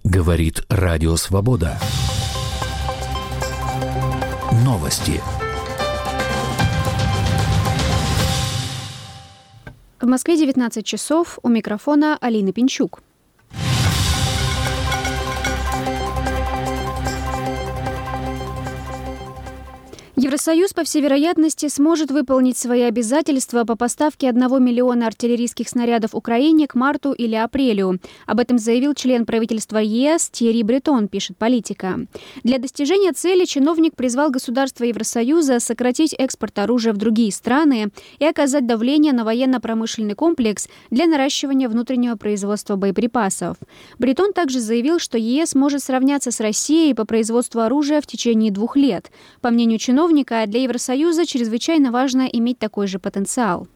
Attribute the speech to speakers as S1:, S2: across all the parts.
S1: Говорит Радио Свобода. Новости.
S2: В Москве 19 часов. У микрофона Алина Пинчук. Евросоюз, по всей вероятности, сможет выполнить свои обязательства по поставке 1 миллиона артиллерийских снарядов Украине к марту или апрелю. Об этом заявил член правительства ЕС Тьерри Бретон, пишет «Политика». Для достижения цели чиновник призвал государства Евросоюза сократить экспорт оружия в другие страны и оказать давление на военно-промышленный комплекс для наращивания внутреннего производства боеприпасов. Бретон также заявил, что ЕС может сравняться с Россией по производству оружия в течение 2 лет. По мнению чиновника, для Евросоюза чрезвычайно важно иметь такой же потенциал.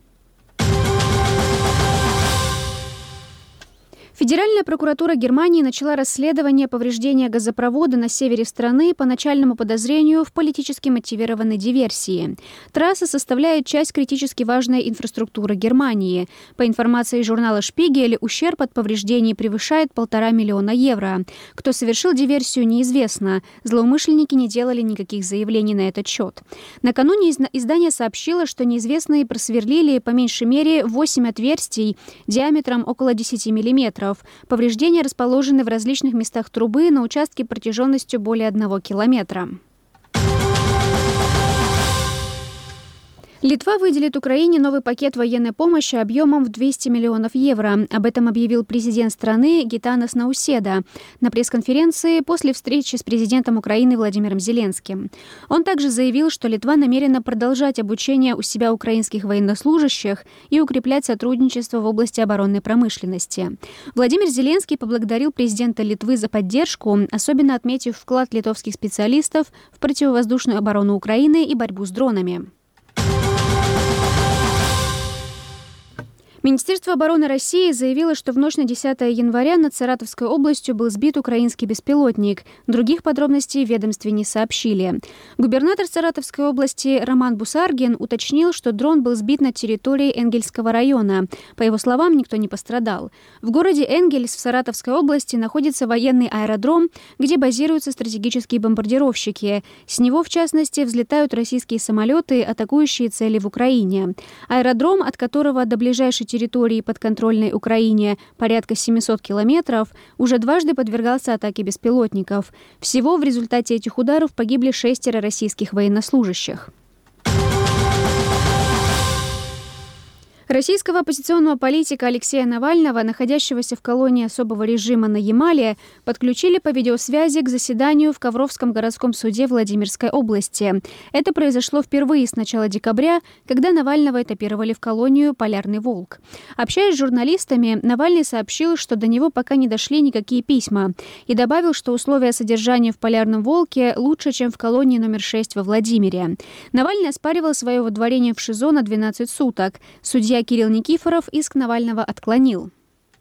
S2: Федеральная прокуратура Германии начала расследование повреждения газопровода на севере страны по начальному подозрению в политически мотивированной диверсии. Трасса составляет часть критически важной инфраструктуры Германии. По информации журнала «Шпигель», ущерб от повреждений превышает 1,5 миллиона евро. Кто совершил диверсию, неизвестно. Злоумышленники не делали никаких заявлений на этот счет. Накануне издание сообщило, что неизвестные просверлили по меньшей мере 8 отверстий диаметром около 10 миллиметров. Повреждения расположены в различных местах трубы на участке протяженностью более 1 километра. Литва выделит Украине новый пакет военной помощи объемом в 200 миллионов евро. Об этом объявил президент страны Гитанас Науседа на пресс-конференции после встречи с президентом Украины Владимиром Зеленским. Он также заявил, что Литва намерена продолжать обучение у себя украинских военнослужащих и укреплять сотрудничество в области оборонной промышленности. Владимир Зеленский поблагодарил президента Литвы за поддержку, особенно отметив вклад литовских специалистов в противовоздушную оборону Украины и борьбу с дронами. Министерство обороны России заявило, что в ночь на 10 января над Саратовской областью был сбит украинский беспилотник. Других подробностей в ведомстве не сообщили. Губернатор Саратовской области Роман Бусаргин уточнил, что дрон был сбит на территории Энгельского района. По его словам, никто не пострадал. В городе Энгельс в Саратовской области находится военный аэродром, где базируются стратегические бомбардировщики. С него, в частности, взлетают российские самолеты, атакующие цели в Украине. Аэродром, от которого до ближайшей территории подконтрольной Украине порядка 700 километров, уже дважды подвергался атаке беспилотников. Всего в результате этих ударов погибли 6 российских военнослужащих. Российского оппозиционного политика Алексея Навального, находящегося в колонии особого режима на Ямале, подключили по видеосвязи к заседанию в Ковровском городском суде Владимирской области. Это произошло впервые с начала декабря, когда Навального этапировали в колонию «Полярный волк». Общаясь с журналистами, Навальный сообщил, что до него пока не дошли никакие письма, и добавил, что условия содержания в «Полярном волке» лучше, чем в колонии номер 6 во Владимире. Навальный оспаривал свое выдворение в ШИЗО на 12 суток. Судья Кирилл Никифоров иск Навального отклонил.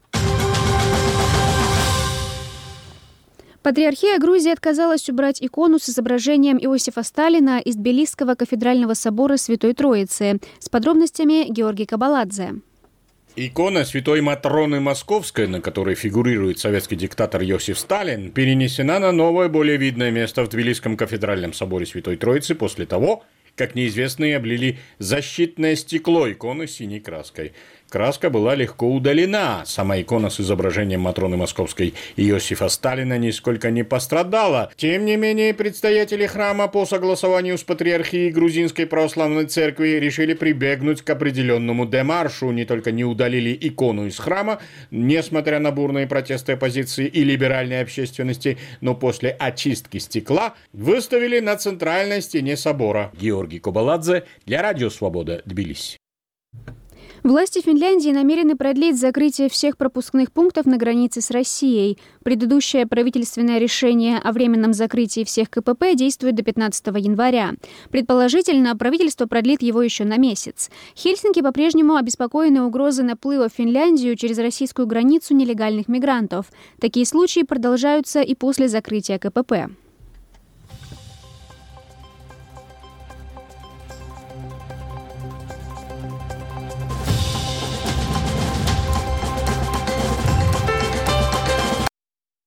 S2: Патриархия Грузии отказалась убрать икону с изображением Иосифа Сталина из Тбилисского кафедрального собора Святой Троицы. С подробностями Георгий Кабаладзе.
S3: Икона Святой Матроны Московской, на которой фигурирует советский диктатор Иосиф Сталин, перенесена на новое, более видное место в Тбилисском кафедральном соборе Святой Троицы после того, как неизвестные облили защитное стекло иконы синей краской. Краска была легко удалена. Сама икона с изображением Матроны Московской Иосифа Сталина нисколько не пострадала. Тем не менее, предстоятели храма по согласованию с Патриархией Грузинской Православной Церкви решили прибегнуть к определенному демаршу. Не только не удалили икону из храма, несмотря на бурные протесты оппозиции и либеральной общественности, но после очистки стекла выставили на центральной стене собора. Георгий Кабаладзе для Радио Свобода, Тбилиси.
S2: Власти Финляндии намерены продлить закрытие всех пропускных пунктов на границе с Россией. Предыдущее правительственное решение о временном закрытии всех КПП действует до 15 января. Предположительно, правительство продлит его еще на месяц. Хельсинки по-прежнему обеспокоены угрозой наплыва в Финляндию через российскую границу нелегальных мигрантов. Такие случаи продолжаются и после закрытия КПП.